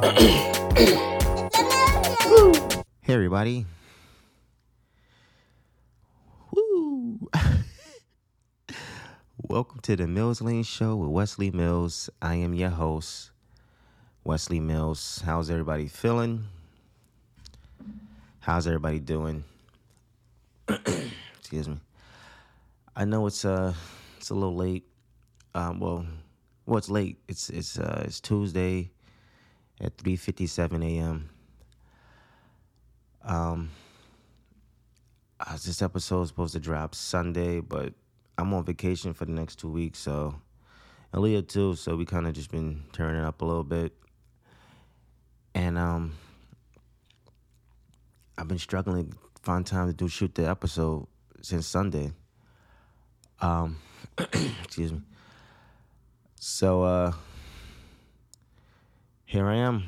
Hey everybody. Woo. Welcome to the Mills Lane Show with Wesley Mills. I am your host, Wesley Mills. How's everybody feeling? How's everybody doing? Excuse me. I know it's a little late. It's late. It's Tuesday at 3:57 a.m. This episode is supposed to drop Sunday, but I'm on vacation for the next 2 weeks, so Aaliyah too. So we kind of just been turning it up a little bit, and I've been struggling to find time to shoot the episode since Sunday. Excuse me. So here I am,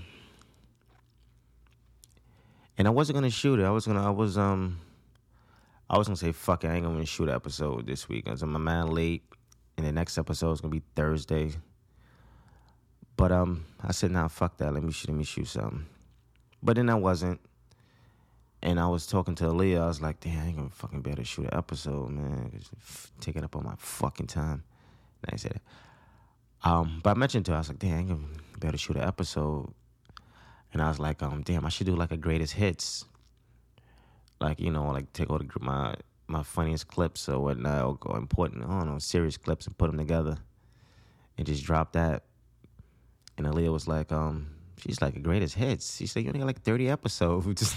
and I wasn't gonna shoot it. I was gonna say, fuck it, I ain't gonna shoot an episode this week. I'm a man late, and the next episode is gonna be Thursday. But I said, nah, fuck that. Let me shoot something. But then I wasn't, and I was talking to Aaliyah. I was like, damn, I ain't gonna fucking be able to shoot an episode, man. It's taking up all my fucking time. And I said, but I mentioned to her, I was like, damn, I ain't gonna be able to shoot an episode. And I was like, damn, I should do like a greatest hits. Like, like take all my funniest clips or whatnot, or important, serious clips, and put them together and just drop that. And Aaliyah was like, she's like, the greatest hits. She said, you only got like 30 episodes.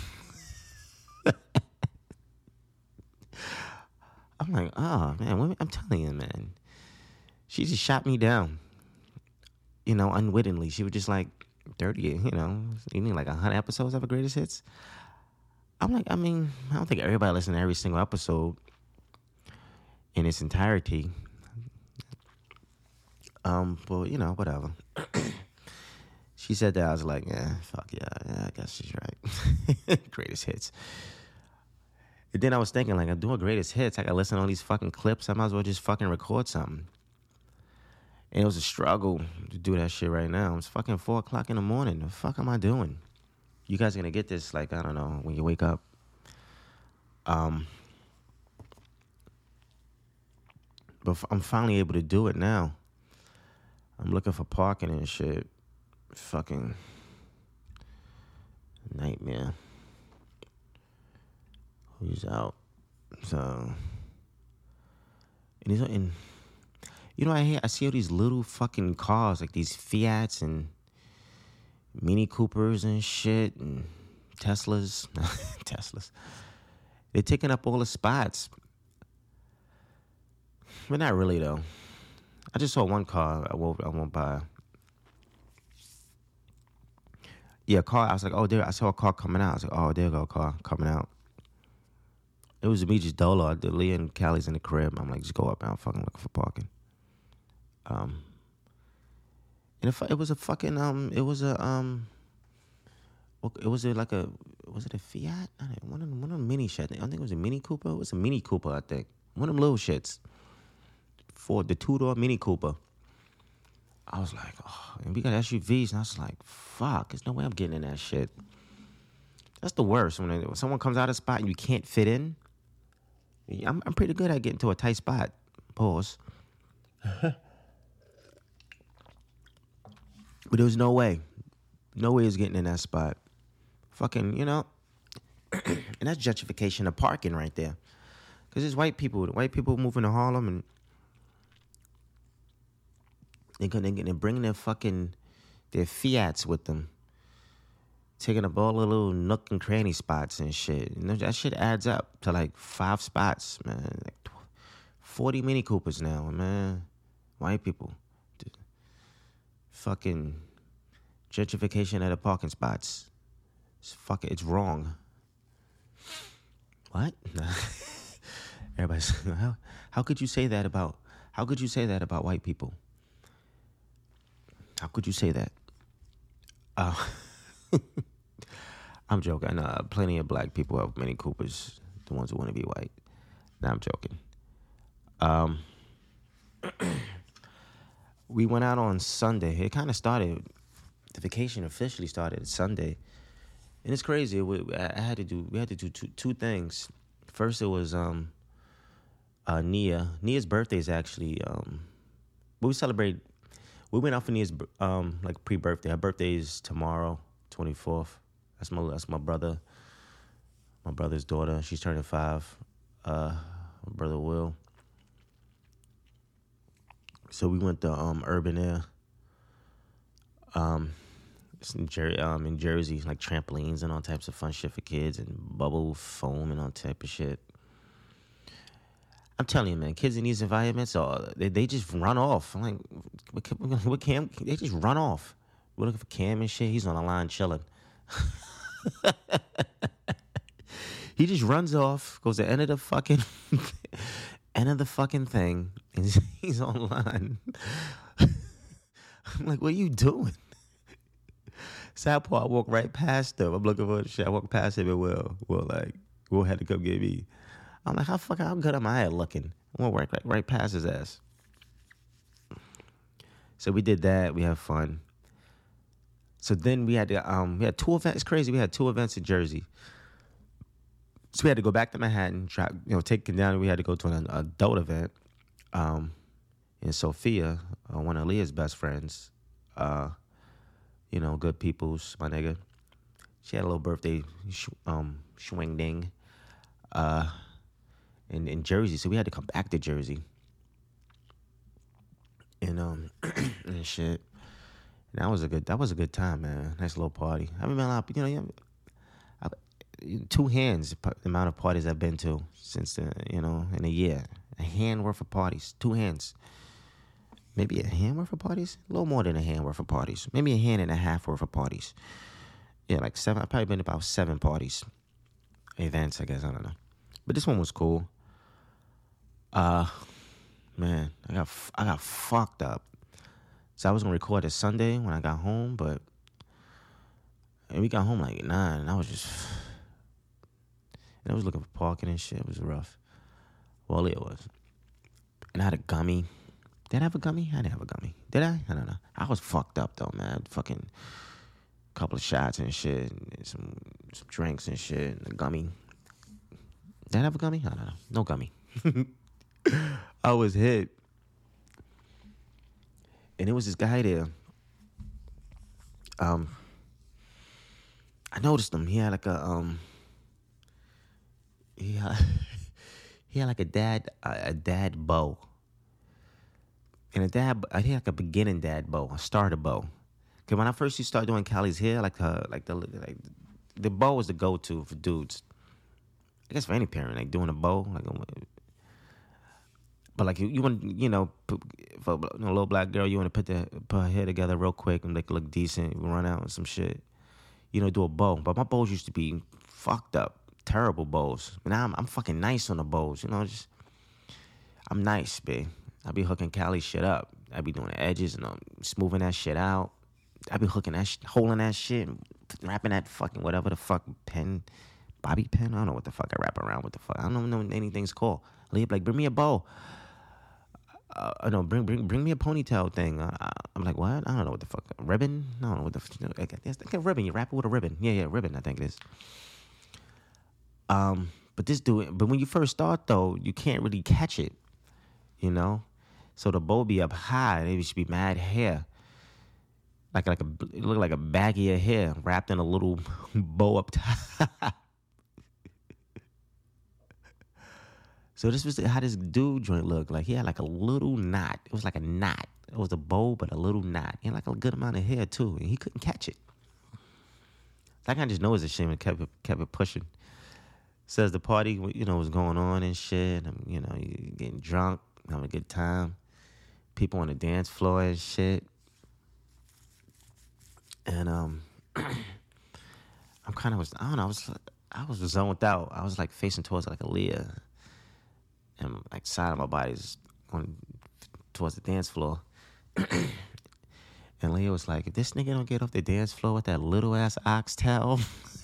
I'm like, oh, man, I'm telling you, man. She just shot me down, unwittingly. She was just like, 30, you mean like 100 episodes of a greatest hits? I'm like, I don't think everybody listens to every single episode in its entirety. But, whatever. She said that, I was like, fuck yeah, I guess she's right. Greatest hits. And then I was thinking, like, I'm doing greatest hits. I gotta listen to all these fucking clips. I might as well just fucking record something. And it was a struggle to do that shit right now. It's fucking 4 o'clock in the morning. The fuck am I doing? You guys are gonna get this, like, I don't know, when you wake up. But I'm finally able to do it now. I'm looking for parking and shit. Fucking nightmare. Who's out? So, and I see all these little fucking cars, like these Fiats and Mini Coopers and shit and Teslas. They're taking up all the spots. But not really, though. I just saw one car I won't buy. Yeah, car. I was like, oh, there. I saw a car coming out. I was like, oh, there go a car coming out. It was me just dolo. Leah and Callie's in the crib. I'm like, just go up and I'm fucking looking for parking. And it was a fucking was it a Fiat? One of them mini shit. I think it was a Mini Cooper. It was a Mini Cooper, I think. One of them little shits. For the 2-door Mini Cooper. I was like, oh, and we got SUVs, and I was like, fuck, there's no way I'm getting in that shit. That's the worst. When someone comes out of a spot and you can't fit in. I'm pretty good at getting to a tight spot. Pause. But there was no way. No way is getting in that spot. Fucking, and that's gentrification of parking right there. Because there's white people moving to Harlem, and they're bringing their Fiats with them. Taking up all the little nook and cranny spots and shit. That shit adds up to like 5 spots, man. Like 40 Mini Coopers now, man. White people. Fucking gentrification of the parking spots. It's wrong. What? Everybody's how could you say that about white people? How could you say that? I'm joking. I know plenty of black people have Mini Coopers, the ones who want to be white. Nah, I'm joking. We went out on Sunday. It kind of started the vacation officially started Sunday, and it's crazy. We had to do two things. First, it was Nia. Nia's birthday is actually we celebrate. We went out for Nia's like pre-birthday. Her birthday is tomorrow, 24th. That's my brother. My brother's daughter. She's turning 5. My brother Will. So we went to Urban Air. It's in Jersey, like trampolines and all types of fun shit for kids and bubble foam and all type of shit. I'm telling you, man, kids in these environments, they just run off. I'm like, what Cam? They just run off. We're looking for Cam and shit. He's on the line chilling. He just runs off, goes to the end of the fucking thing, and he's online. I'm like, what are you doing? Sad part, I walk right past him. I'm looking for the shit. I walk past him and Will had to come get me. I'm like, how good am I at looking? I'm gonna walk right past his ass. So we did that. We had fun. So then we had 2 events. It's crazy. We had 2 events in Jersey. So we had to go back to Manhattan, take him down. We had to go to an adult event in Sophia, one of Leah's best friends. Good peoples, my nigga. She had a little birthday swing ding in Jersey. So we had to come back to Jersey. And and shit. And that was a good time, man. Nice little party. I mean, a lot, 2 hands the amount of parties I've been to since in a year. A hand worth of parties. 2 hands. Maybe a hand worth of parties? A little more than a hand worth of parties. Maybe a hand and a half worth of parties. Yeah, like 7. I've probably been to about 7 parties. Events, I guess. I don't know. But this one was cool. Man, I got fucked up. So I was going to record it Sunday when I got home, and we got home like at 9, and I was looking for parking and shit. It was rough. Well, it was. And I had a gummy. Did I have a gummy? I didn't have a gummy. Did I? I don't know. I was fucked up though, man. Fucking couple of shots and shit, and some drinks and shit, and a gummy. Did I have a gummy? I don't know. No gummy. I was hit. And there was this guy there. I noticed him. He had like he had like a dad bow. And he had like a beginning dad bow, a starter bow. Cause when I first started doing Callie's hair, the bow was the go-to for dudes. I guess for any parent, like doing a bow, but like you want, for a little black girl, you want to put her hair together real quick and look decent, run out and some shit, do a bow. But my bows used to be fucked up, terrible bows. But now I'm fucking nice on the bows, I'm nice, babe. I be hooking Cali shit up. I be doing the edges and smoothing that shit out. I be hooking holding that shit, and wrapping that fucking whatever the fuck pen, bobby pin. I don't know what the fuck I wrap around. What the fuck? I don't know what anything's called. Leah like, bring me a bow. No, bring me a ponytail thing. I'm like, what? I don't know what the fuck. A ribbon? I don't know what the fuck. I think a ribbon. You wrap it with a ribbon. Yeah, ribbon. I think it is. But when you first start though, you can't really catch it. So the bow be up high. It should be mad hair. It looked like a baggie of hair wrapped in a little bow up top. So this was how this dude joint looked. Like he had like a little knot. It was like a knot. It was a bow, but a little knot. He had like a good amount of hair too, and he couldn't catch it. Like I just know it's a shame and kept it pushing. Says the party, was going on and shit. You getting drunk, having a good time. People on the dance floor and shit. And I was zoned out. I was like facing towards like Aaliyah. And like side of my body's going towards the dance floor. And Leah was like, if this nigga don't get off the dance floor with that little ass oxtail.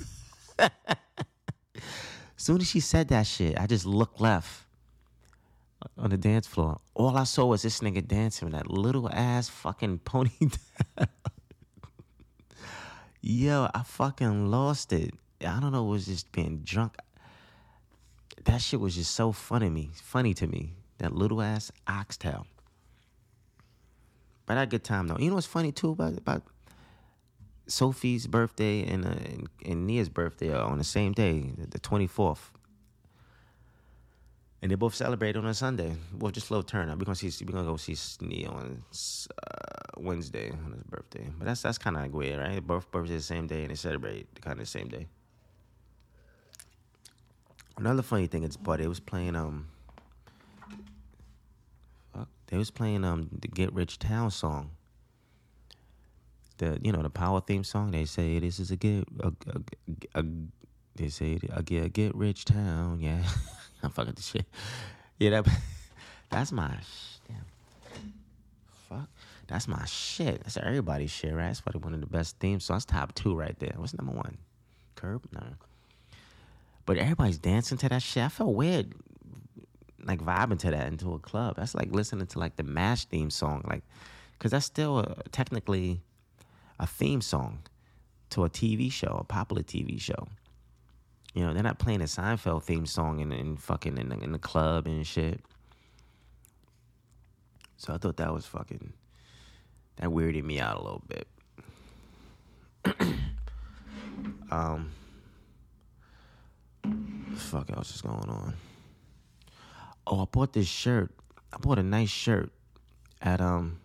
Soon as she said that shit, I just looked left on the dance floor. All I saw was this nigga dancing with that little ass fucking ponytail. Yo, I fucking lost it. I don't know, it was just being drunk. That shit was just so funny to me. That little ass oxtail. But I had a good time though. You know what's funny too about Sophie's birthday and Nia's birthday are on the same day, the 24th. And they both celebrate on a Sunday. Well, just slow turn. We're gonna go see Nia on Wednesday on his birthday. But that's kind of like weird, right? Both birthdays the same day and they celebrate kind of the same day. Another funny thing is, but they was playing the Get Rich Town song. The Power theme song. They say this is they say a get rich town. Yeah, I'm fucking the shit. Yeah, that's my damn. Fuck, that's my shit. That's everybody's shit, right? That's probably one of the best themes songs. Top 2 right there. What's number 1? Curb? No. But everybody's dancing to that shit. I felt weird, like vibing to that into a club. That's like listening to like the MASH theme song, like, cause that's still technically a theme song to a TV show, a popular TV show. You know, they're not playing a Seinfeld theme song in fucking in the club and shit. So I thought that was that weirded me out a little bit. Fuck else is going on? Oh, I bought this shirt. I bought a nice shirt at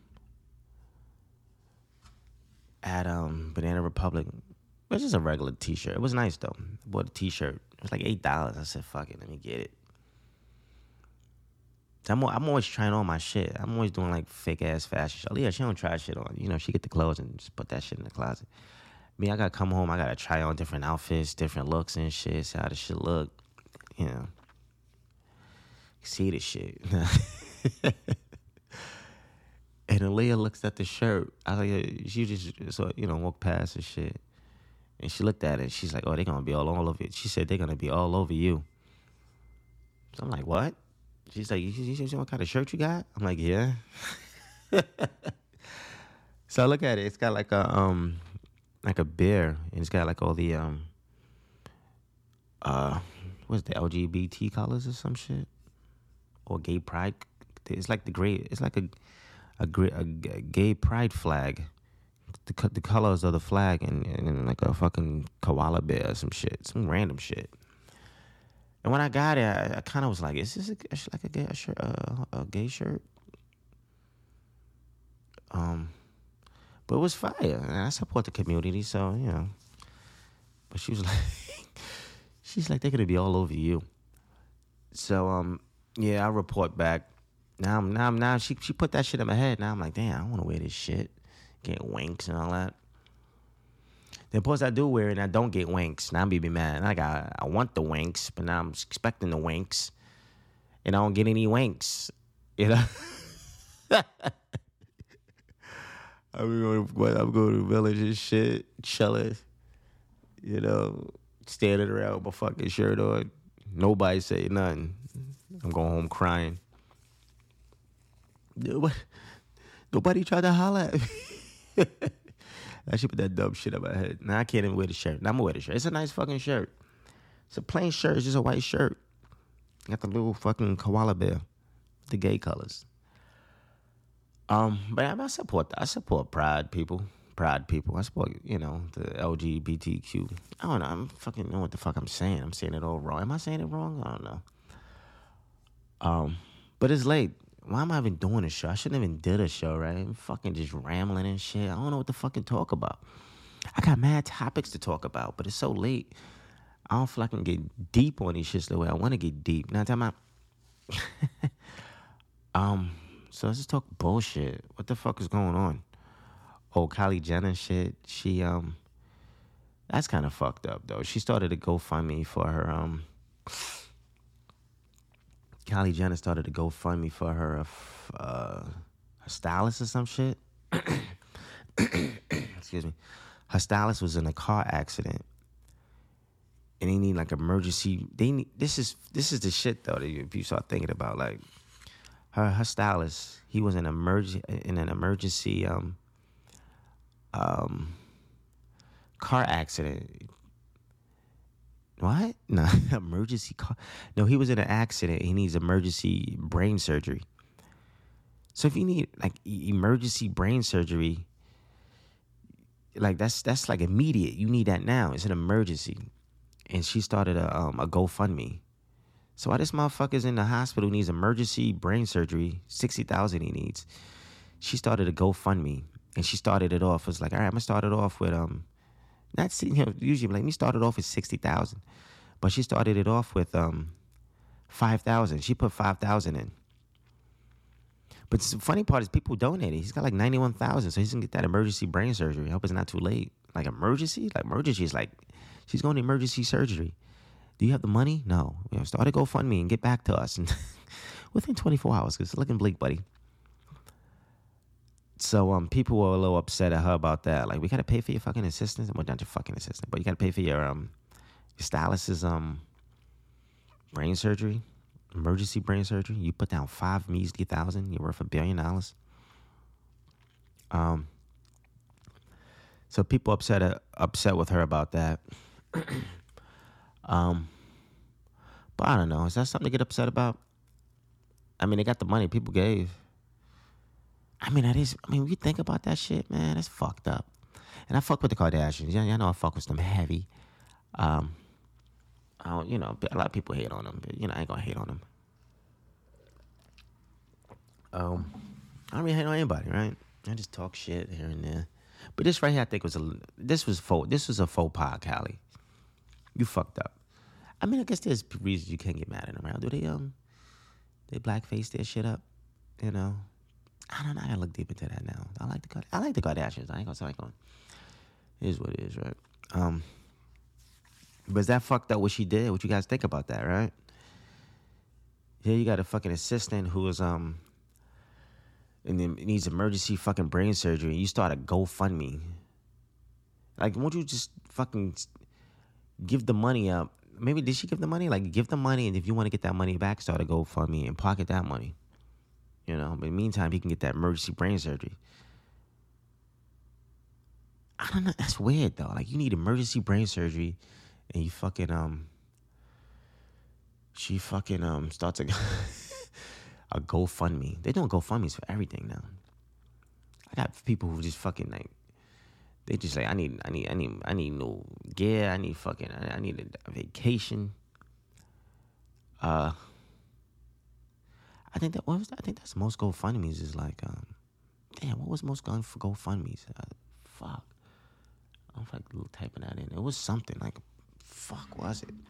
Banana Republic. It was just a regular t-shirt. It was nice though. I bought a t-shirt. It was like $8. I said, fuck it, let me get it. I'm always trying on my shit. I'm always doing like fake ass fashion show. Yeah, she don't try shit on. You know, she get the clothes and just put that shit in the closet. Me, I gotta come home. I gotta try on different outfits, different looks and shit. See how the shit look. You know, see the shit. And Aaliyah looks at the shirt. She just walked past the shit, and she looked at it. She's like, "Oh, they're gonna be all over it." She said, "They're gonna be all over you." So I'm like, "What?" She's like, you see what kind of shirt you got? I'm like, "Yeah." So I look at it. It's got like a bear, and it's got like all the what's the LGBT colors or some shit, or gay pride. It's like it's like a gay pride flag. The colors of the flag and like a fucking koala bear or some shit, some random shit. And when I got it, I kind of was like, "Is this like a gay shirt?" But it was fire, and I support the community, so you know. But she was like, she's like, "They're gonna be all over you." So yeah, I report back. Now she put that shit in my head. Now I'm like, damn, I don't want to wear this shit, get winks and all that. Then plus I do wear it and I don't get winks. Now I'm be mad. Like I want the winks, but now I'm expecting the winks, and I don't get any winks. You know. I'm going to the village and shit, chilling. You know, standing around with my fucking shirt on. Nobody say nothing. I'm going home crying. Nobody tried to holler at me. I should put that dumb shit in my head. Now I can't even wear the shirt. Now I'm gonna wear the shirt. It's a nice fucking shirt. It's a plain shirt. It's just a white shirt. Got the little fucking koala bear, the gay colors. But I support pride people. I support, the LGBTQ. I don't know. I'm fucking know what the fuck I'm saying. I'm saying it all wrong. Am I saying it wrong? I don't know. But it's late. Why am I even doing a show? I shouldn't even did a show, right? I'm fucking just rambling and shit. I don't know what to fucking talk about. I got mad topics to talk about, but it's so late. I don't feel like I can get deep on these shits the way I want to get deep. Now, time out. So let's just talk bullshit. What the fuck is going on? Oh, Kylie Jenner shit. She, that's kind of fucked up, though. She started a GoFundMe for her, Kylie Jenner started a GoFundMe for her stylist or some shit. Excuse me. Her stylist was in a car accident, and they need like emergency. This is the shit though. That if you start thinking about like her stylist, he was in an emergency car accident. What? No, emergency car. No, he was in an accident. He needs emergency brain surgery. So if you need like emergency brain surgery, like that's like immediate. You need that now. It's an emergency. And she started a GoFundMe. So why this motherfucker's in the hospital needs emergency brain surgery, $60,000 he needs. She started a GoFundMe, and she started it off. It was like, all right, I'm gonna start it off with usually let me start it off with 60,000, but she started it off with 5,000. She put 5,000 in. But the funny part is people donated. He's got like 91,000, so he's gonna get that emergency brain surgery. I hope it's not too late. Like emergency is like she's going to emergency surgery. Do you have the money? No. Start a GoFundMe and get back to us. And within 24 hours, because it's looking bleak, buddy. So people were a little upset at her about that. Like, we got to pay for your fucking assistant. Well, not your fucking assistant, but you got to pay for your stylist's brain surgery, emergency brain surgery. You put down $5,000. You're worth $1 billion. So people upset with her about that. But I don't know. Is that something to get upset about? I mean, they got the money people gave. I mean, when you think about that shit, man, that's fucked up. And I fuck with the Kardashians. Yeah, I know I fuck with them heavy. A lot of people hate on them, but I ain't gonna hate on them. I don't really hate on anybody, right? I just talk shit here and there. But this right here, I think was a faux pas, Callie. You fucked up. I mean, I guess there's reasons you can't get mad at them, right? Do they blackface their shit up? I don't know. I gotta look deep into that now. I like the Kardashians. I ain't gonna say it is what it is, right? But is that fucked up what she did? What you guys think about that, right? Here you got a fucking assistant who is and then needs emergency fucking brain surgery. You start a GoFundMe. Like, won't you just fucking give the money up? Maybe did she give the money? Like, give the money, and if you want to get that money back, start a GoFundMe and pocket that money. But in the meantime, he can get that emergency brain surgery. I don't know. That's weird, though. Like, you need emergency brain surgery, and you fucking, she fucking, starts a GoFundMe. They're doing GoFundMes for everything now. I got people who just fucking, like, they just like, I need no gear. I need a vacation. I think that's most GoFundMes is like, damn, what was most GoFundMes? Fuck. I'm like typing that in. It was something like, fuck was it?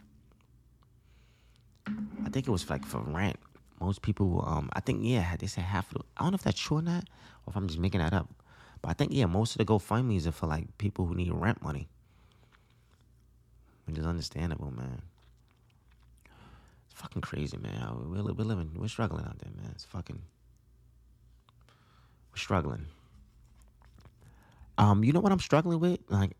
I think it was like for rent. Most people, I think, they said half of I don't know if that's true or not, or if I'm just making that up. But I think, most of the GoFundMes are for, like, people who need rent money. Which is understandable, man. It's fucking crazy, man. We're struggling out there, man. We're struggling. You know what I'm struggling with? Like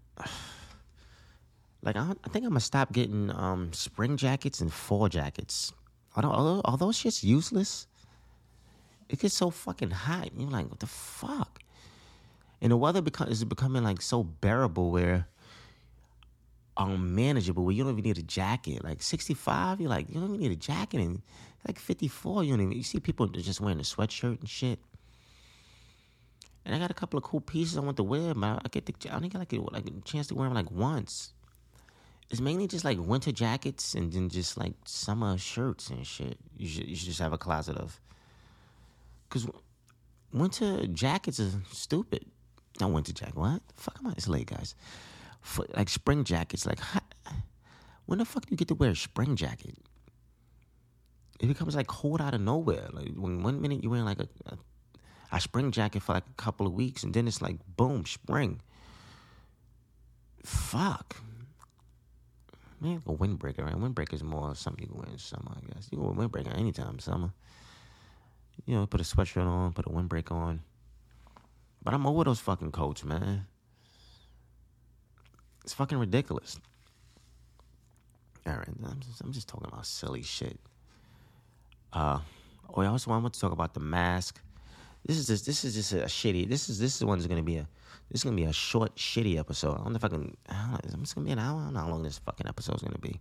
I think I'm gonna stop getting spring jackets and fall jackets. Are those shits useless? It gets so fucking hot. You're like, what the fuck? And the weather is becoming like so bearable where manageable where you don't even need a jacket. Like 65, you're like, you don't even need a jacket. And like 54, you see people just wearing a sweatshirt and shit. And I got a couple of cool pieces I want to wear, but I only got like a chance to wear them like once. It's mainly just like winter jackets and then just like summer shirts and shit. You should just have a closet of. Because winter jackets are stupid. Not winter jacket. What? The fuck am I? It's late, guys. Like spring jackets. Like, when the fuck do you get to wear a spring jacket? It becomes like cold out of nowhere. Like when 1 minute you're wearing like a spring jacket for like a couple of weeks, and then it's like boom, spring. Fuck. Man, a windbreaker, right? Windbreaker is more something you can wear in summer, I guess. You can wear a windbreaker anytime summer. Put a sweatshirt on, put a windbreaker on. But I'm over those fucking coats, man. It's fucking ridiculous. All right, I'm just talking about silly shit. I want to talk about the mask. This is just a shitty. This one's gonna be a. This is gonna be a short, shitty episode. I don't know if I can. I don't know, it's gonna be an hour. I don't know how long this fucking episode's gonna be.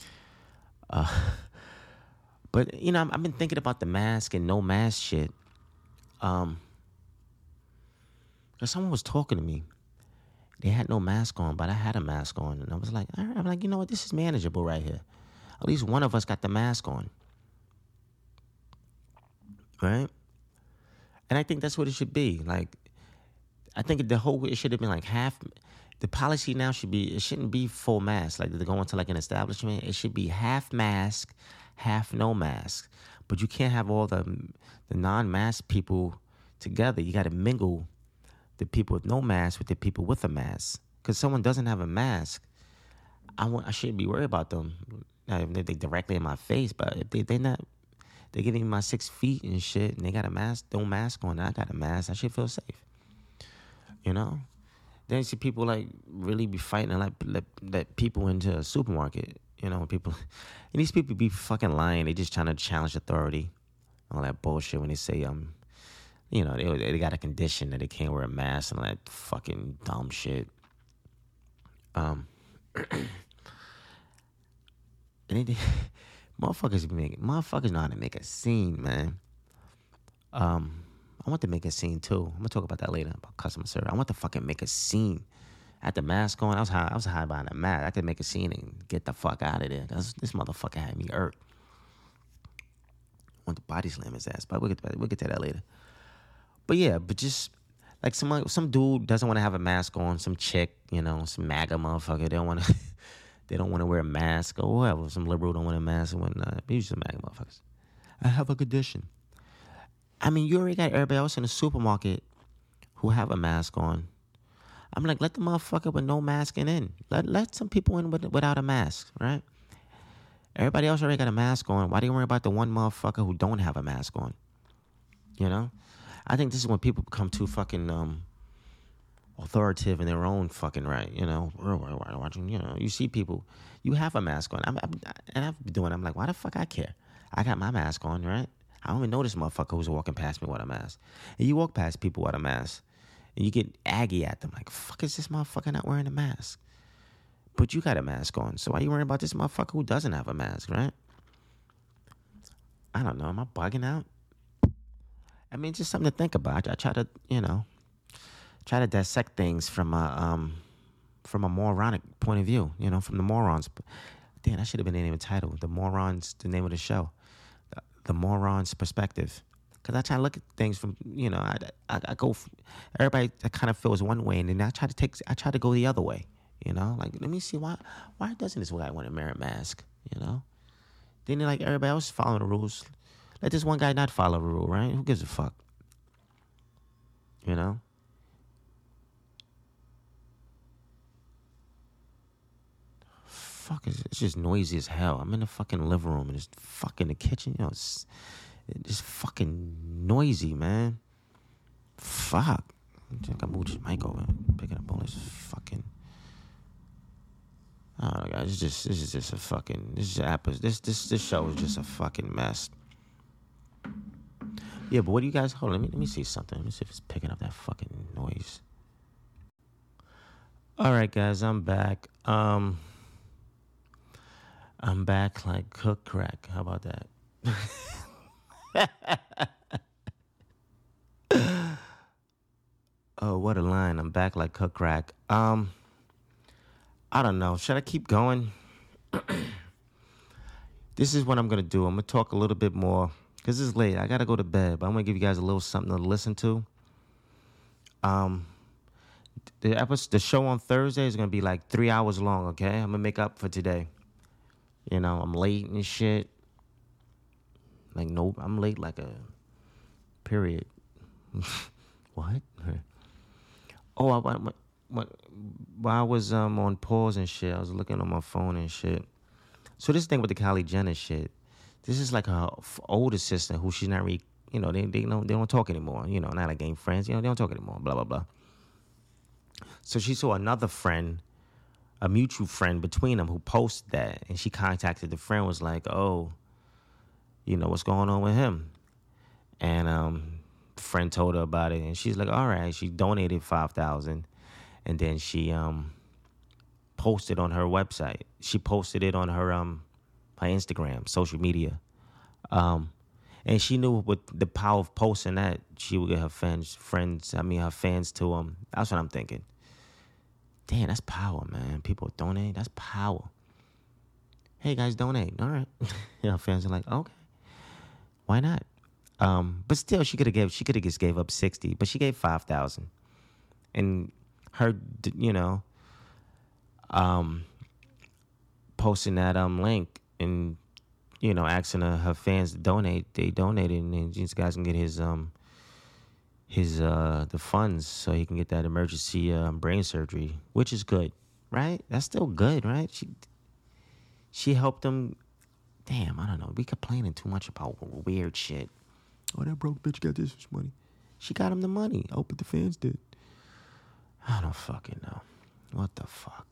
But you know, I've been thinking about the mask and no mask shit. Because someone was talking to me. They had no mask on, but I had a mask on, and I was like, all right. I'm like, you know what? This is manageable right here. At least one of us got the mask on, right? And I think that's what it should be. Like, I think it should have been like half. The policy now should be, it shouldn't be full mask. Like, they're going to like an establishment. It should be half mask, half no mask. But you can't have all the non-mask people together. You got to mingle the people with no mask with the people with a mask. Because someone doesn't have a mask, I shouldn't be worried about them. Now, if they directly in my face, but if they're not, they're getting in my 6 feet and shit, and they got a mask, no mask on, and I got a mask, I should feel safe. You know? Then you see people like really be fighting and like let people into a supermarket. You know, people, and these people be fucking lying. They just trying to challenge authority, all that bullshit. When they say you know, they got a condition that they can't wear a mask and all that fucking dumb shit. And they, motherfuckers know how to make a scene, man. I want to make a scene too. I'm gonna talk about that later, about customer service. I want to fucking make a scene. I had the mask on. I was high behind the mask. I could make a scene and get the fuck out of there. Cause this motherfucker had me irked. I want to body slam his ass, but we'll get to that later. But yeah, but just like some dude doesn't want to have a mask on. Some chick, you know, some MAGA motherfucker. They don't want to. They don't want to wear a mask or whatever. Some liberal don't want a mask and whatnot. These are MAGA motherfuckers. I have a condition. I mean, you already got everybody else in the supermarket who have a mask on. I'm like, let the motherfucker with no mask in. Let some people in without a mask, right? Everybody else already got a mask on. Why do you worry about the one motherfucker who don't have a mask on? You know? I think this is when people become too fucking authoritative in their own fucking right, you know? Watching, you know, you see people, you have a mask on. And I've been doing it. I'm like, why the fuck I care? I got my mask on, right? I don't even know this motherfucker who's walking past me with a mask. And you walk past people with a mask, and you get aggy at them, like, fuck is this motherfucker not wearing a mask? But you got a mask on, so why you worrying about this motherfucker who doesn't have a mask, right? I don't know, am I bugging out? I mean, just something to think about. I try to, you know, dissect things from a moronic point of view, you know, from the morons. Damn, that should have been the name of the title. The Morons, the name of the show. The moron's perspective, because I try to look at things from, you know, I go, everybody kind of feels one way, and then I try to go the other way, you know, like, let me see why doesn't this guy want to wear a mask, you know? Then like everybody else is following the rules, let this one guy not follow the rule, right? Who gives a fuck, you know? Fuck, it's just noisy as hell. I'm in the fucking living room and it's fucking the kitchen, you know, it's fucking noisy, man. Fuck. I think I moved this mic over, picking up all this fucking. I don't know, guys. This is just a fucking. This show is just a fucking mess. Yeah, but what do you guys? Hold on, let me see something. Let me see if it's picking up that fucking noise. All right, guys, I'm back. I'm back like cook crack. How about that? Oh, what a line. I'm back like cook crack. I don't know. Should I keep going? This is what I'm going to do. I'm going to talk a little bit more because it's late. I got to go to bed, but I'm going to give you guys a little something to listen to. The show on Thursday is going to be like 3 hours long, okay? I'm going to make up for today. You know, I'm late and shit. Like, nope, I'm late like a period. What? Oh, while I was on pause and shit, I was looking on my phone and shit. So this thing with the Kylie Jenner shit, this is like her older sister who she's not really, you know, they don't talk anymore. You know, not like game friends. You know, they don't talk anymore. Blah blah blah. So she saw another friend, a mutual friend between them, who posted that, and she contacted the friend, was like, oh, you know, what's going on with him? And friend told her about it, and she's like, all right. She donated 5,000, and then she posted on her website. She posted it on her Instagram, social media. Um, and she knew with the power of posting that, she would get her her fans to. That's what I'm thinking. Damn, that's power, man. People donate. That's power. Hey guys, donate. All right. Her fans are like, okay, why not? But still, she could have just gave up 60, but she gave 5,000, and her, posting that link and asking her fans to donate. They donated, and these guys can get his the funds so he can get that emergency brain surgery, which is good, right? That's still good, right? She helped him. Damn, I don't know. We complaining too much about weird shit. Oh, that broke bitch got this much money. She got him the money. Oh, but the fans did. I don't fucking know. What the fuck?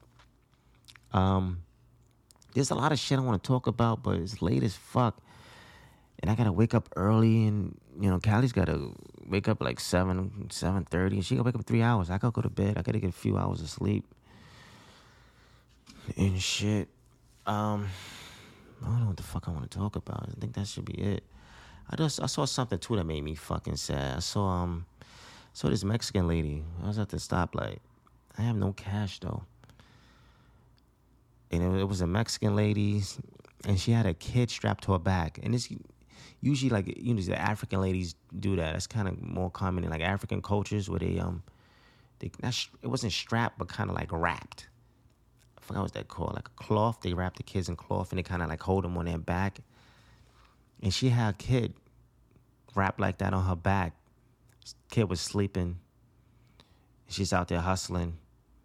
There's a lot of shit I want to talk about, but it's late as fuck. And I gotta wake up early, and Callie's gotta wake up like 7:30, and she gotta wake up 3 hours. I gotta go to bed. I gotta get a few hours of sleep and shit. I don't know what the fuck I want to talk about. I think that should be it. I saw something too that made me fucking sad. I saw this Mexican lady. I was at the stoplight. I have no cash though, and it was a Mexican lady, and she had a kid strapped to her back. And it's usually like the African ladies do that. That's kind of more common in like African cultures where it wasn't strapped but kind of like wrapped. I forgot what that called, like a cloth. They wrap the kids in cloth and they kind of like hold them on their back. And she had a kid wrapped like that on her back. Kid was sleeping. She's out there hustling,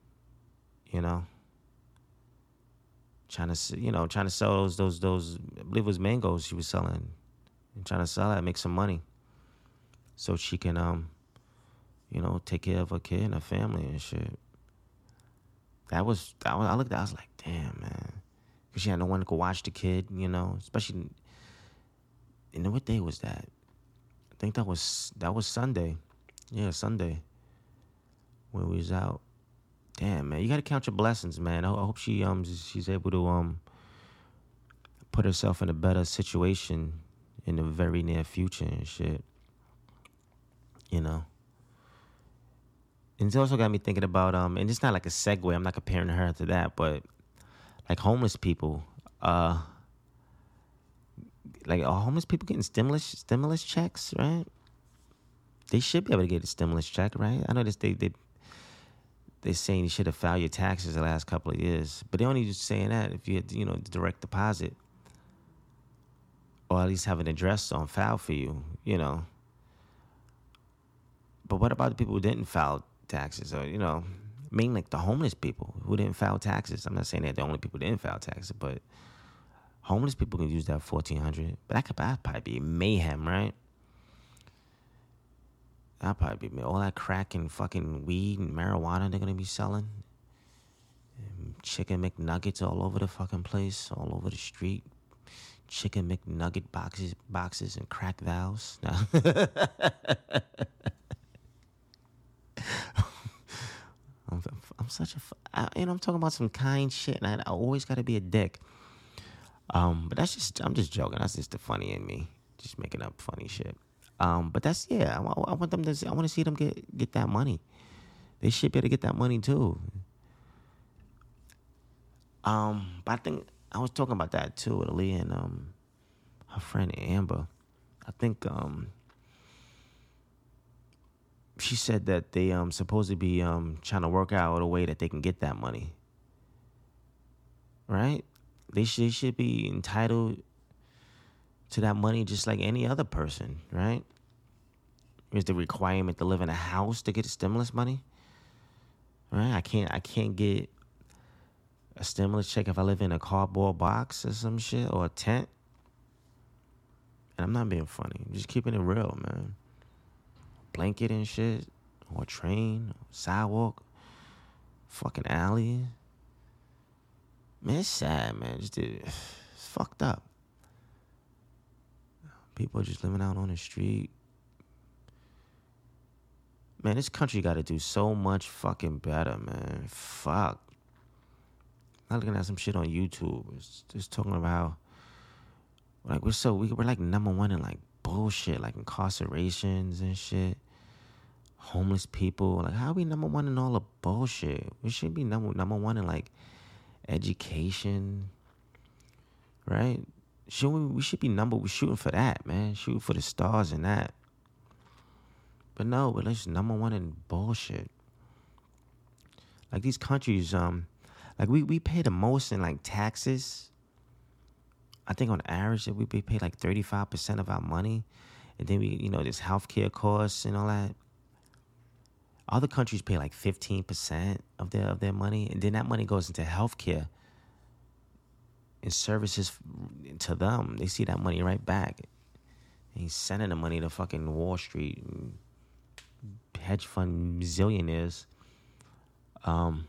trying to sell those I believe it was mangoes she was selling, and trying to sell that, make some money, so she can take care of her kid and her family and shit. I looked at it, I was like, damn, man. Because she had no one to go watch the kid, especially, and what day was that? I think that was Sunday. Yeah, Sunday. When we was out. Damn, man. You got to count your blessings, man. I hope she's able to put herself in a better situation in the very near future and shit. And it's also got me thinking about, and it's not like a segue, I'm not comparing her to that, but like homeless people, are homeless people getting stimulus checks, right? They should be able to get a stimulus check, right? I know they're saying you should have filed your taxes the last couple of years, but they're only just saying that if you had, direct deposit, or at least have an address on file for you, But what about the people who didn't file taxes, or mainly like the homeless people who didn't file taxes? I'm not saying they're the only people who didn't file taxes, but homeless people can use that $1,400. But that'd probably be mayhem, right? That'd probably be all that crack and fucking weed and marijuana they're gonna be selling. And Chicken McNuggets all over the fucking place, all over the street. Chicken McNugget boxes and crack valves. No. I'm such I'm talking about some kind shit, and I always got to be a dick. But I'm just joking. That's just the funny in me, just making up funny shit. But that's, I want them to. I want to see them get that money. They should be able to get that money too. But I think I was talking about that too with Aaliyah and her friend Amber. I think she said that they supposed to be trying to work out a way that they can get that money. Right? They should be entitled to that money just like any other person, right? Is the requirement to live in a house to get the stimulus money? Right? I can't get a stimulus check if I live in a cardboard box or some shit, or a tent. And I'm not being funny. I'm just keeping it real, man. Blanket and shit, or train, sidewalk, fucking alley. Man, it's sad, man. It's fucked up. People are just living out on the street. Man, this country got to do so much fucking better, man. Fuck. I'm looking at some shit on YouTube. It's just talking about like we're like number one in like bullshit, like incarcerations and shit. Homeless people. Like, how are we number one in all the bullshit? We should be number one in like education, right? We should be we're shooting for that, man. Shooting for the stars in that. But no, we're just number one in bullshit. Like these countries, like we pay the most in like taxes. I think on average we pay like 35% of our money, and then there's healthcare costs and all that. Other countries pay like 15% of their money, and then that money goes into healthcare and services to them. They see that money right back. And he's sending the money to fucking Wall Street and hedge fund zillionaires. And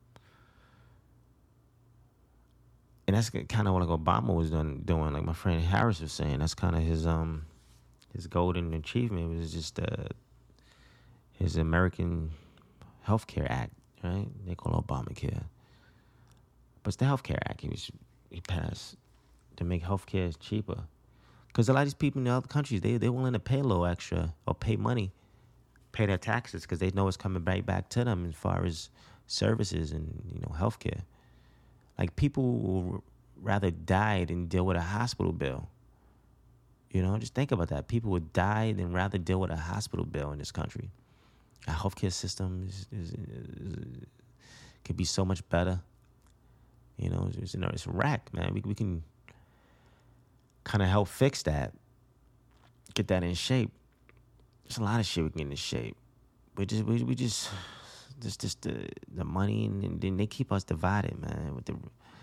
that's kind of what like Obama was doing. Like my friend Harris was saying, that's kind of his golden achievement was just his American Healthcare Act, right? They call it Obamacare, but it's the Healthcare Act he passed to make healthcare cheaper. Because a lot of these people in the other countries, they're willing to pay a little extra or pay money, pay their taxes because they know it's coming right back to them as far as services and healthcare. Like people will rather die than deal with a hospital bill. Just think about that. People would die than rather deal with a hospital bill in this country. Our healthcare system could be so much better. It's a wreck, man. We can kind of help fix that, get that in shape. There's a lot of shit we can get in shape. We just the money, and then they keep us divided, man. With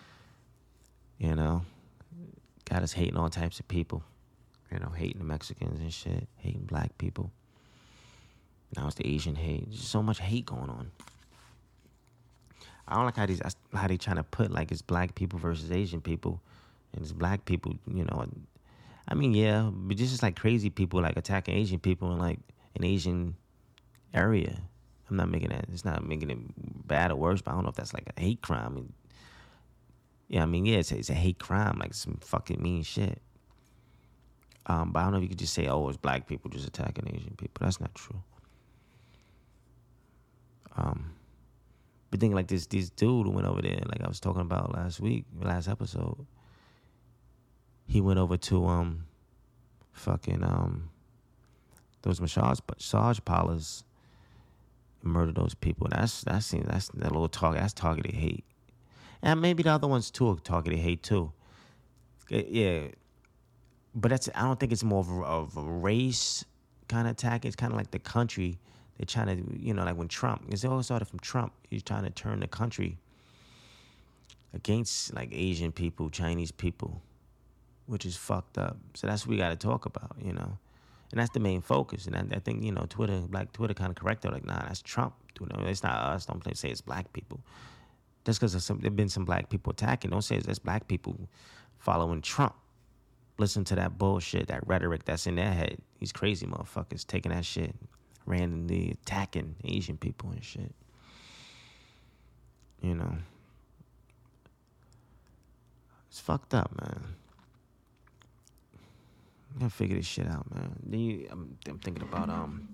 got us hating all types of people. Hating the Mexicans and shit, hating black people. Now it's the Asian hate. There's so much hate going on. I don't like how they trying to put like it's black people versus Asian people, and it's black people. I mean, yeah, but just like crazy people like attacking Asian people in like an Asian area. I'm not making that. It's not making it bad or worse, but I don't know if that's like a hate crime. It's a hate crime, like some fucking mean shit. But I don't know if you could just say, oh, it's black people just attacking Asian people. That's not true. But then like this dude who went over there, like I was talking about last episode, he went over to those massage parlors and murdered those people. That's targeted hate. And maybe the other ones too are targeted hate too. Yeah. But I don't think it's more of a race kind of attack. It's kind of like the country. They're trying to, like when Trump, because it all started from Trump. He's trying to turn the country against like Asian people, Chinese people, which is fucked up. So that's what we got to talk about, And that's the main focus. And I think, Black Twitter kind of corrected, like, nah, that's Trump. It's not us. Don't say it's black people. Just because there've been some black people attacking, don't say it's black people following Trump. Listen to that bullshit, that rhetoric that's in their head. These crazy motherfuckers taking that shit, randomly attacking Asian people and shit. It's fucked up, man. I gotta figure this shit out, man. I'm thinking about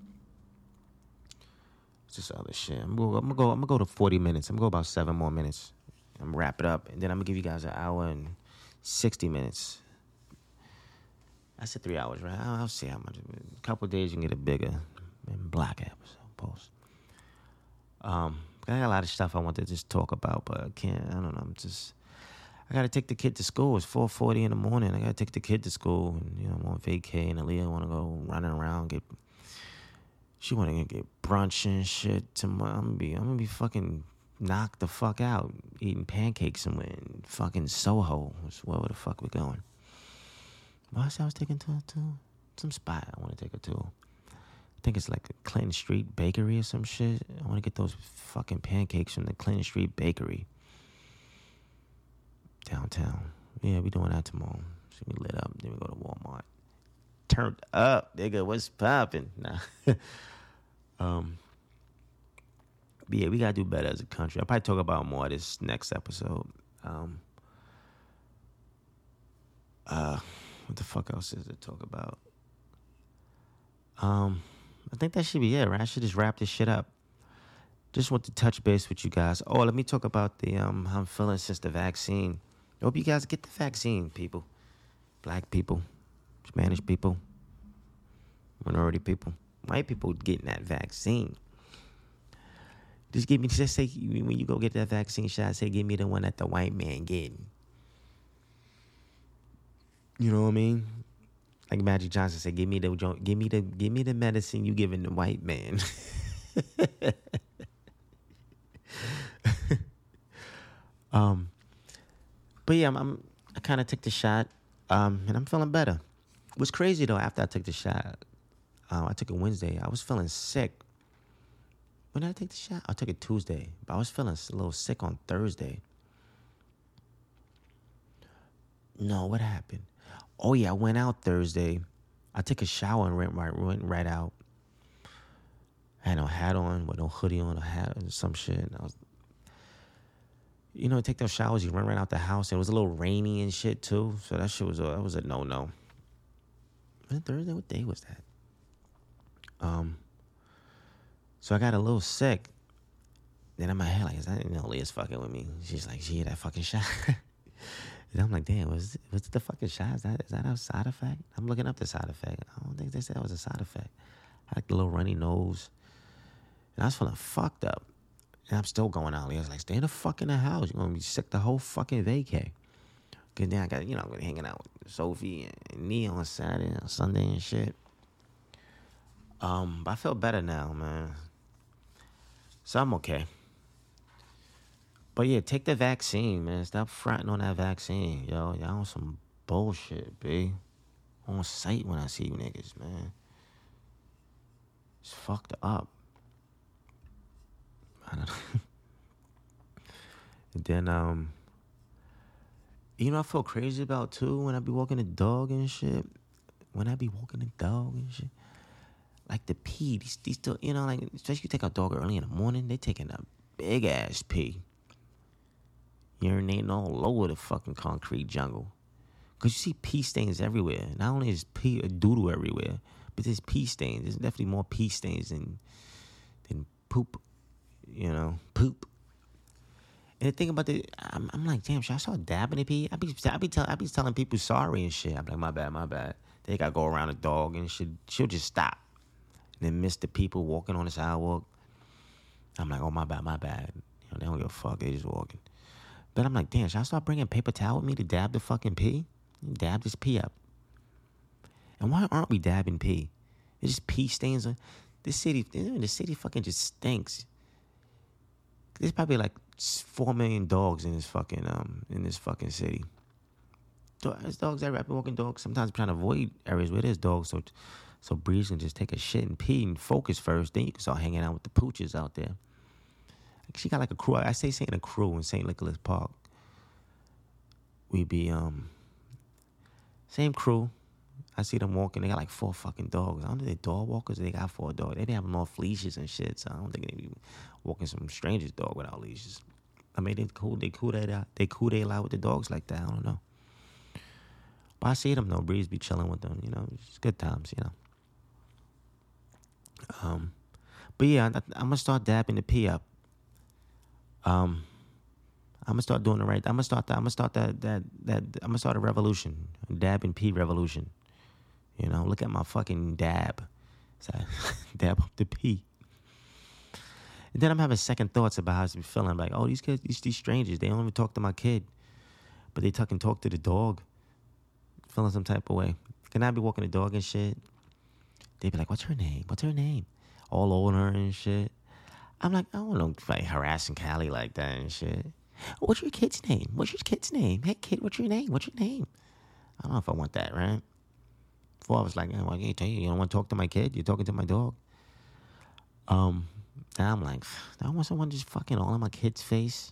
just other shit. I'm gonna go to 40 minutes. I'm gonna go about 7 more minutes. I'm gonna wrap it up, and then I'm gonna give you guys an hour and 60 minutes. I said 3 hours, right? I'll see how much. A couple of days you can get a bigger and black episode post. I got a lot of stuff I want to just talk about, but I can't. I don't know. I got to take the kid to school. It's 4:40 in the morning. I got to take the kid to school, and I'm on vacay, and Aaliyah want to go running around, she want to get brunch and shit. I'm gonna be fucking knocked the fuck out eating pancakes somewhere in fucking Soho, wherever the fuck we're going. Well, I was taking to some spot I want to take her to. I think it's like a Clinton Street Bakery or some shit. I want to get those fucking pancakes from the Clinton Street Bakery. Downtown. Yeah, we doing that tomorrow. So we lit up. Then we go to Walmart. Turned up, nigga. What's poppin'? Nah. But yeah, we gotta do better as a country. I'll probably talk about more this next episode. What the fuck else is to talk about? I think that should be it, right? I should just wrap this shit up. Just want to touch base with you guys. Oh, let me talk about the how I'm feeling since the vaccine. I hope you guys get the vaccine, people. Black people, Spanish people, minority people, white people getting that vaccine. Just say when you go get that vaccine shot, say give me the one that the white man getting. You know what I mean? Like Magic Johnson said, give me the medicine you giving the white man. But yeah, I kind of took the shot, and I'm feeling better. It was crazy though. After I took the shot, I took it Wednesday. I was feeling sick. When did I take the shot? I took it Tuesday, but I was feeling a little sick on Thursday. No, what happened? Oh yeah, I went out Thursday. I took a shower and went right out. I had no hat on, with no hoodie on, a hat or some shit. And I was, take those showers, you run right out the house. And it was a little rainy and shit too. So that shit was a no-no. Was it Thursday? What day was that? So I got a little sick. Then in my head, like, is that Leah's fucking with me? She's like, she had that fucking shot. And I'm like, damn, was it the fucking shot? Is that a side effect? I'm looking up the side effect. I don't think they said it was a side effect. I had a little runny nose. And I was feeling fucked up. And I'm still going out. I was like, stay the fuck in the house. You're going to be sick the whole fucking vacay. Because then I got, hanging out with Sophie and Nia on Saturday and Sunday and shit. But I feel better now, man. So I'm okay. But yeah, take the vaccine, man. Stop fronting on that vaccine, yo. Y'all on some bullshit, B. On sight when I see you niggas, man. It's fucked up. I don't know. And then, I feel crazy about too when I be walking the dog and shit. Like the pee, these still, like, especially you take a dog early in the morning, they taking a big ass pee. Urinating all over the fucking concrete jungle. Because you see pee stains everywhere. Not only is pee or doodle everywhere, but there's pee stains. There's definitely more pee stains than poop. Poop. And the thing about I'm like, damn, should I start dabbing the pee? I be telling people sorry and shit. I'm like, my bad. They gotta go around the dog and she'll just stop. And then miss the people walking on the sidewalk. I'm like, oh, my bad. They don't give a fuck. They just walking. But I'm like, damn, should I start bringing paper towel with me to dab the fucking pee? Dab this pee up. And why aren't we dabbing pee? There's just pee stains on this city. The city fucking just stinks. There's probably like 4 million dogs in this fucking city. There's dogs everywhere. I've been walking dogs. Sometimes I'm trying to avoid areas where there's dogs, so Breeze can just take a shit and pee and focus first. Then you can start hanging out with the pooches out there. She got like a crew. I say saying a crew in St. Nicholas Park. We be same crew. I see them walking. They got like 4 fucking dogs. I don't know if they're dog walkers or they got 4 dogs. They didn't have them off leashes and shit, so I don't think they be walking some stranger's dog without leashes. I mean, they cool they allow with the dogs like that. I don't know. But I see them though. Breeze be chilling with them. It's good times. But yeah, I'm gonna start dabbing the pee up. I'm gonna start doing it right. I'm gonna start a revolution, a dab and pee revolution. Look at my fucking dab. So I dab up the pee. And then I'm having second thoughts about how I be feeling. Like, oh, these kids, these strangers, they don't even talk to my kid, but they talk to the dog. Feeling some type of way. Can I be walking the dog and shit? They be like, what's her name? All over her and shit. I'm like, I don't know, like harassing Callie like that and shit. What's your kid's name? Hey kid, what's your name? I don't know if I want that, right? Before I was like, I can't tell you, you don't want to talk to my kid? You're talking to my dog. Now I'm like, I don't want someone just fucking all in my kid's face.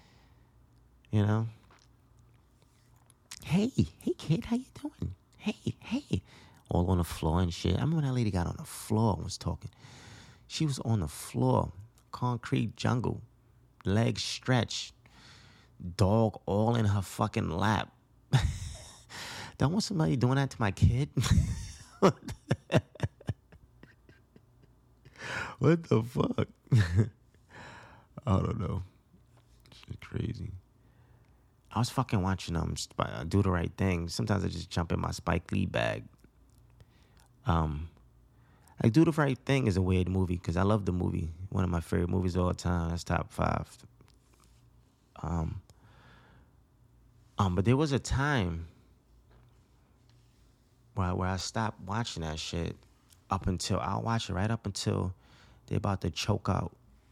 Hey kid, how you doing? Hey. All on the floor and shit. I remember when that lady got on the floor and was talking. She was on the floor concrete jungle, legs stretched, dog all in her fucking lap. Don't want somebody doing that to my kid. What the fuck? I don't know. Shit crazy. I was fucking watching Do the Right Thing. Sometimes I just jump in my Spike Lee bag. Like Do the Right Thing is a weird movie because I love the movie. One of my favorite movies of all time. That's top 5. But there was a time where I stopped watching that shit I'll watch it right up until they're about to choke out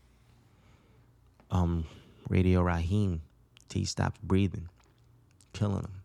Radio Raheem till he stops breathing, killing him.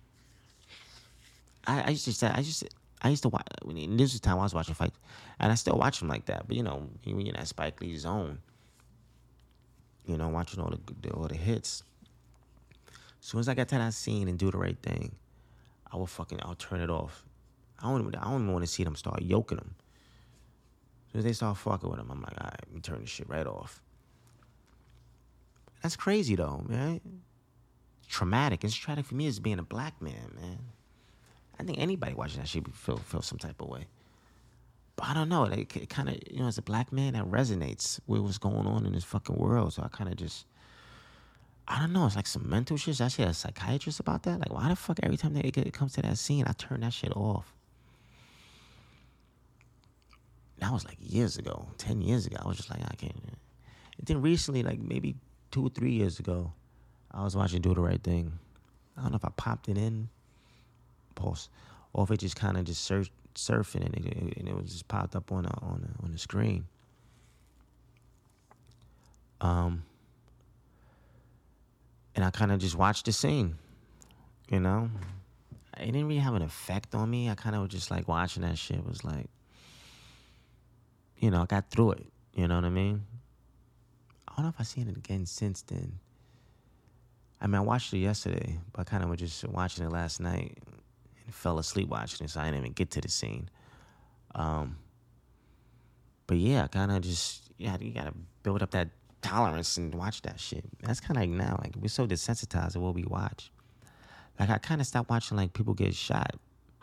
I used to watch. This was the time I was watching fights, and I still watch them like that. But when you're in that Spike Lee zone, watching all the hits. As soon as I got to that scene and Do the Right Thing, I'll turn it off. I don't even want to see them start yoking him. As soon as they start fucking with him, I'm like, all right, let me turn this shit right off. That's crazy though, man. Traumatic. It's traumatic for me as being a black man, man. I think anybody watching that shit feel some type of way. But I don't know. Like, it kind of, as a black man, that resonates with what's going on in this fucking world. So I kind of just, I don't know. It's like some mental shit. I see a psychiatrist about that. Like, why the fuck every time it comes to that scene, I turn that shit off? That was like years ago, 10 years ago. I was just like, I can't. And then recently, like maybe 2 or 3 years ago, I was watching Do the Right Thing. I don't know if I popped it in, pause, or if it just kind of just surfing and it was just popped up on the screen. And I kind of just watched the scene, It didn't really have an effect on me. I kind of was just like watching that shit. It was like, I got through it. You know what I mean? I don't know if I've seen it again since then. I mean, I watched it yesterday, but I kind of was just watching it last night and fell asleep watching it, so I didn't even get to the scene. But yeah, I kind of just, you got to build up that tolerance and watch that shit. That's kind of like now, like we're so desensitized to what we watch. Like I kind of stopped watching like people get shot.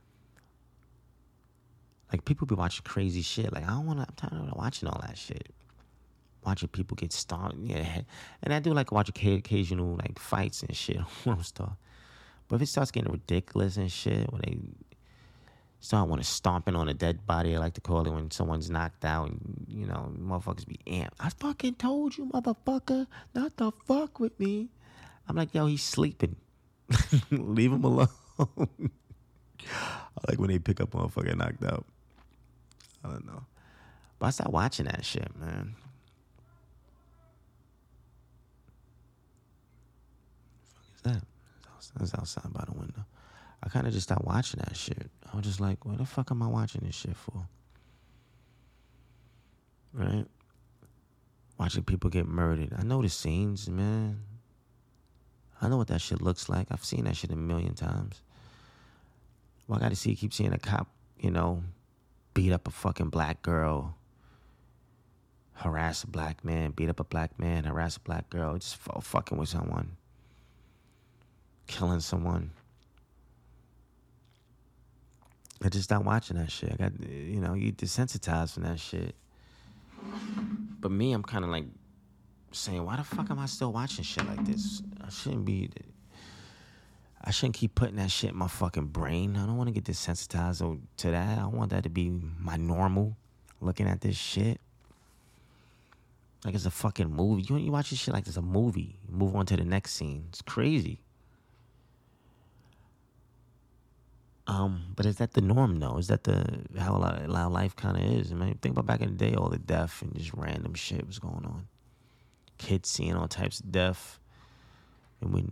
Like people be watching crazy shit. Like I'm tired of watching all that shit. Watching people get stomped, yeah. And I do like watch occasional like fights and shit on stuff. But if it starts getting ridiculous and shit, when they start want to stomping on a dead body, I like to call it when someone's knocked out and, motherfuckers be amped. I fucking told you, motherfucker, not to fuck with me. I'm like, yo, he's sleeping. Leave him alone. I like when they pick up motherfucker knocked out. I don't know. But I stopped watching that shit, man. What the fuck is that? That's outside by the window. I kind of just stopped watching that shit. I was just like, what the fuck am I watching this shit for? Right? Watching people get murdered. I know the scenes, man. I know what that shit looks like. I've seen that shit a million times. Well, I got to keep seeing a cop, beat up a fucking black girl, harass a black man, beat up a black man, harass a black girl, just fucking with someone, killing someone. I just stopped watching that shit. I got, you desensitized from that shit. But me, I'm kind of like saying, why the fuck am I still watching shit like this? I shouldn't keep putting that shit in my fucking brain. I don't want to get desensitized to that. I want that to be my normal, looking at this shit. Like it's a fucking movie. You watch this shit like it's a movie. You move on to the next scene. It's crazy. But is that the norm, though? Is that how life kind of is? I mean, think about back in the day, all the death and just random shit was going on. Kids seeing all types of death. And when...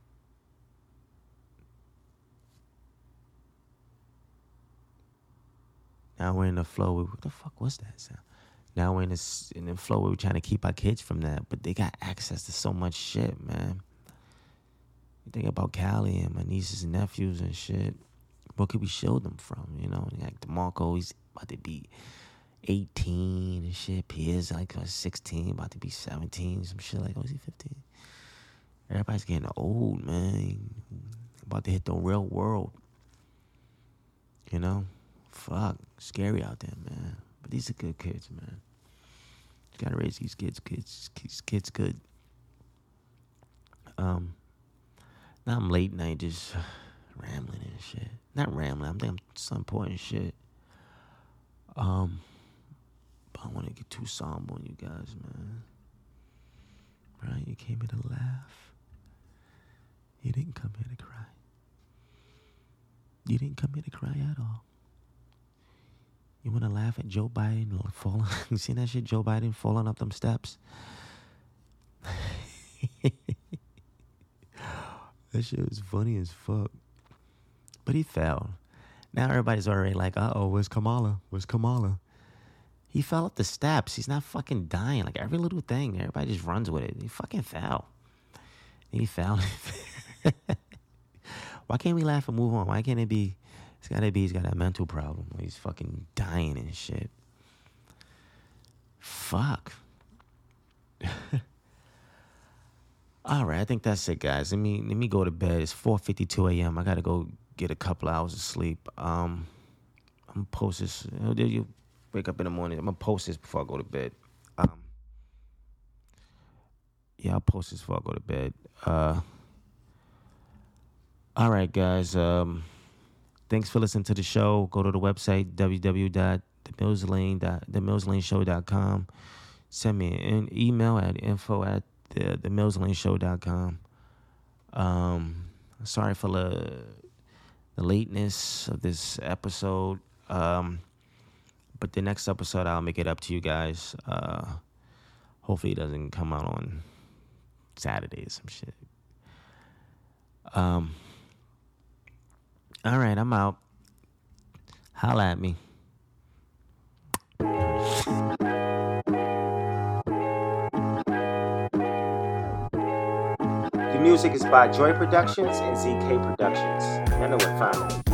Now we're in the flow. What the fuck was that sound? Now we're in the flow where we're trying to keep our kids from that. But they got access to so much shit, man. You think about Callie and my nieces and nephews and shit. What could we shield them from, Like DeMarco, he's about to be 18 and shit. Piers like 16, about to be 17, some shit like, was he 15? Everybody's getting old, man. About to hit the real world. You know? Fuck. Scary out there, man. But these are good kids, man. You gotta raise these kids good. Now I'm late night just rambling and shit. Not rambling, I'm thinking some important shit. But I don't want to get too somber on you guys, man. Right? You came here to laugh. You didn't come here to cry. You didn't come here to cry at all. You want to laugh at Joe Biden falling? You seen that shit? Joe Biden falling up them steps? That shit was funny as fuck. But he fell. Now everybody's already like, uh-oh, where's Kamala? Where's Kamala? He fell up the steps. He's not fucking dying. Like every little thing, everybody just runs with it. He fucking fell. He fell. Why can't we laugh and move on? Why can't it be, he's got a mental problem. He's fucking dying and shit. Fuck. All right, I think that's it, guys. Let me go to bed. It's 4:52 a.m. I gotta go get a couple hours of sleep. I'm gonna post this. You wake up in the morning. I'm gonna post this before I go to bed. Yeah, I'll post this before I go to bed. All right, guys. Thanks for listening to the show. Go to the website, www.themillslaneshow.com. Send me an email at info@themillslaneshow.com. Sorry for the lateness of this episode. But the next episode, I'll make it up to you guys. Hopefully it doesn't come out on Saturday or some shit. All right, I'm out. Holla at me. The music is by Joy Productions and ZK Productions. I know what fine.